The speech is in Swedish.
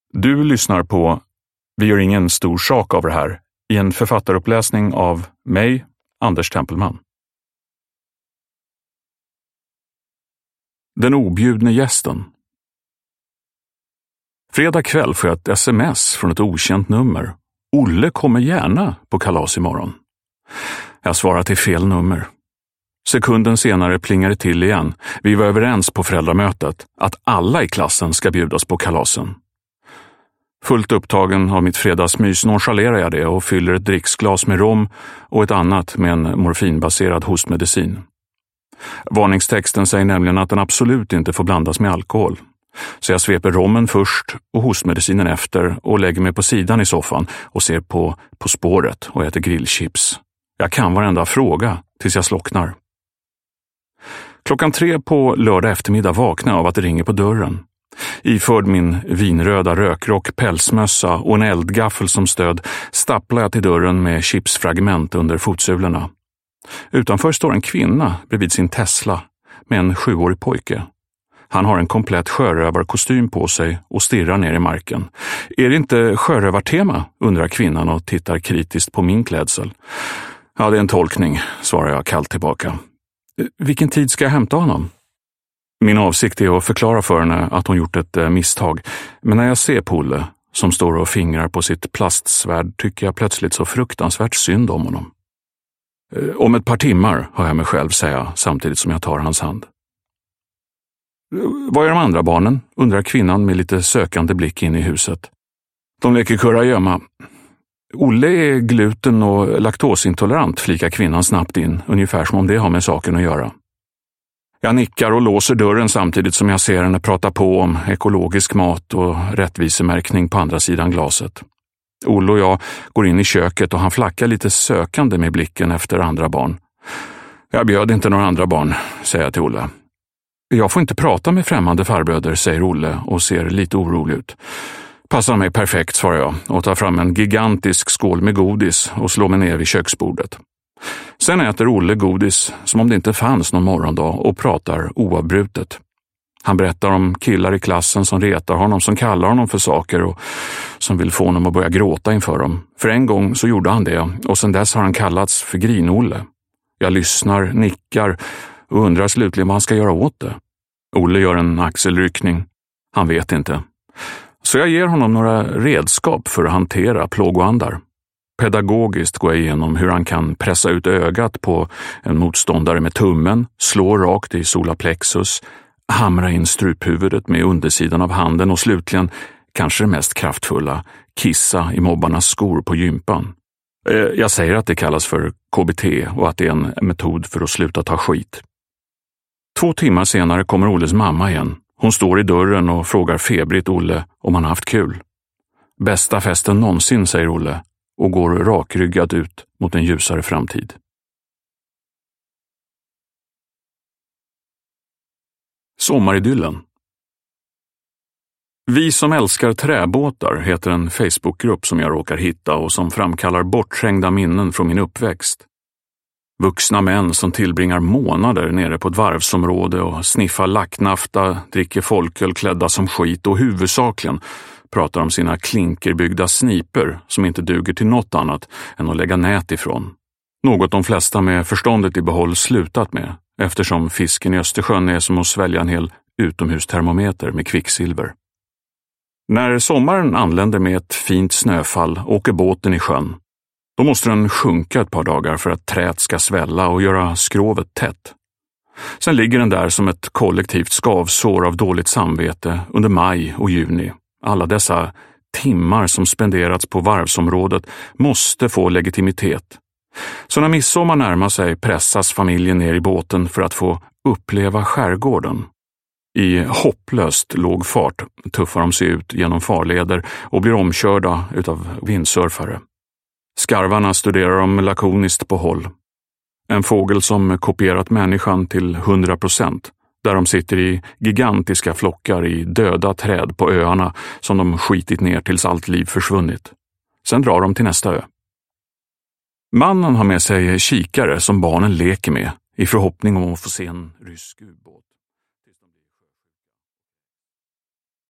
Du lyssnar på Vi gör ingen stor sak av det här i en författaruppläsning av mig, Anders Tempelman. Den objudne gästen. Fredag kväll får jag ett sms från ett okänt nummer. Olle kommer gärna på kalas imorgon. Jag svarar till fel nummer. Sekunden senare plingar det till igen. Vi var överens på föräldramötet att alla i klassen ska bjudas på kalasen. Fullt upptagen av mitt fredagsmys nonchalerar jag det och fyller ett dricksglas med rom och ett annat med en morfinbaserad hostmedicin. Varningstexten säger nämligen att den absolut inte får blandas med alkohol. Så jag sveper rommen först och hostmedicinen efter och lägger mig på sidan i soffan och ser på spåret och äter grillchips. Jag kan varenda fråga tills jag slocknar. 3:00 på lördag eftermiddag vaknar jag av att det ringer på dörren. Iförd min vinröda rökrock, pälsmössa och en eldgaffel som stöd stapplar jag till dörren med chipsfragment under fotsulorna. Utanför står en kvinna bredvid sin Tesla med en 7-årig pojke. Han har en komplett sjörövarkostym på sig och stirrar ner i marken. Är det inte sjörövartema? Undrar kvinnan och tittar kritiskt på min klädsel. Ja, det är en tolkning, svarar jag kallt tillbaka. Vilken tid ska jag hämta honom? Min avsikt är att förklara för henne att hon gjort ett misstag. Men när jag ser på Olle, som står och fingrar på sitt plastsvärd, tycker jag plötsligt så fruktansvärt synd om honom. Om ett par timmar, hör jag mig själv säga samtidigt som jag tar hans hand. Vad är de andra barnen? Undrar kvinnan med lite sökande blick in i huset. De leker kurragömma. Olle är gluten- och laktosintolerant, flikar kvinnan snabbt in, ungefär som om det har med saken att göra. Jag nickar och låser dörren samtidigt som jag ser henne prata på om ekologisk mat och rättvisemärkning på andra sidan glaset. Olle och jag går in i köket och han flackar lite sökande med blicken efter andra barn. Jag bjöd inte några andra barn, säger jag till Olle. Jag får inte prata med främmande farbröder, säger Olle och ser lite orolig ut. Passar mig perfekt, svarar jag och tar fram en gigantisk skål med godis och slår mig ner vid köksbordet. Sen äter Olle godis som om det inte fanns någon morgondag och pratar oavbrutet. Han berättar om killar i klassen som retar honom, som kallar honom för saker och som vill få honom att börja gråta inför dem. För en gång så gjorde han det och sedan dess har han kallats för Grin-Olle. Jag lyssnar, nickar och undrar slutligen vad han ska göra åt det. Olle gör en axelryckning. Han vet inte. Så jag ger honom några redskap för att hantera plågoandar. Pedagogiskt går jag igenom hur han kan pressa ut ögat på en motståndare med tummen, slå rakt i solarplexus, hamra in struphuvudet med undersidan av handen och slutligen, kanske det mest kraftfulla, kissa i mobbarnas skor på gympan. Jag säger att det kallas för KBT och att det är en metod för att sluta ta skit. 2 timmar senare kommer Olles mamma igen. Hon står i dörren och frågar febrigt Olle om han haft kul. Bästa festen någonsin, säger Olle och går rakryggad ut mot en ljusare framtid. Sommaridyllen. Vi som älskar träbåtar heter en Facebookgrupp som jag råkar hitta och som framkallar bortträngda minnen från min uppväxt. Vuxna män som tillbringar månader nere på ett varvsområde och sniffar lacknafta, dricker folköl klädda som skit och huvudsakligen pratar om sina klinkerbyggda sniper som inte duger till något annat än att lägga nät ifrån. Något de flesta med förståndet i behåll slutat med, eftersom fisken i Östersjön är som att svälja en hel utomhustermometer med kvicksilver. När sommaren anländer med ett fint snöfall åker båten i sjön. Då måste den sjunka ett par dagar för att träet ska svälla och göra skrovet tätt. Sen ligger den där som ett kollektivt skavsår av dåligt samvete under maj och juni. Alla dessa timmar som spenderats på varvsområdet måste få legitimitet. Så när midsommar närmar sig pressas familjen ner i båten för att få uppleva skärgården. I hopplöst låg fart tuffar de sig ut genom farleder och blir omkörda utav vindsurfare. Skarvarna studerar de lakoniskt på håll. En fågel som kopierat människan till 100%, där de sitter i gigantiska flockar i döda träd på öarna som de skitit ner tills allt liv försvunnit. Sen drar de till nästa ö. Mannen har med sig kikare som barnen leker med i förhoppning om att få se en rysk ubåt.